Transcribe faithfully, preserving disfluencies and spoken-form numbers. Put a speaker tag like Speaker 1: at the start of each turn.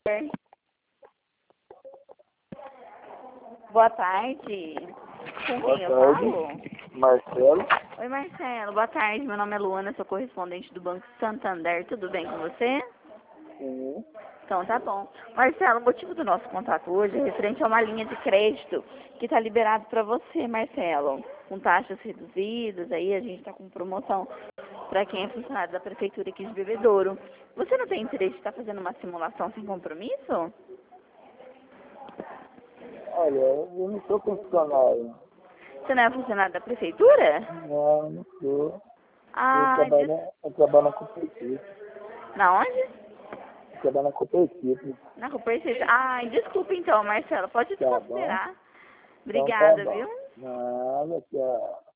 Speaker 1: Boa tarde. Com
Speaker 2: Boa
Speaker 1: quem eu
Speaker 2: tarde,
Speaker 1: falo?
Speaker 2: Marcelo.
Speaker 1: Oi, Marcelo. Boa tarde. Meu nome é Luana, sou correspondente do Banco Santander. Tudo bem com você?
Speaker 2: Sim.
Speaker 1: Então, tá bom. Marcelo, o motivo do nosso contato hoje é referente a uma linha de crédito que está liberado para você, Marcelo. Com taxas reduzidas, aí a gente está com promoção para quem é funcionário da Prefeitura aqui de Bebedouro. Você não tem interesse de estar fazendo uma simulação sem compromisso?
Speaker 2: Olha, eu não sou funcionário.
Speaker 1: Você não é funcionário da Prefeitura?
Speaker 2: Não, não sou. Eu
Speaker 1: Ah, des...
Speaker 2: trabalho, eu trabalho na cooperativa.
Speaker 1: na onde?
Speaker 2: Eu trabalho na cooperativa.
Speaker 1: Na Cooperativa. Ai, desculpa então, Marcelo. Pode
Speaker 2: Tá bom?
Speaker 1: desconsiderar.
Speaker 2: Então tá
Speaker 1: Obrigada,
Speaker 2: bom.
Speaker 1: viu?
Speaker 2: Nada, tchau.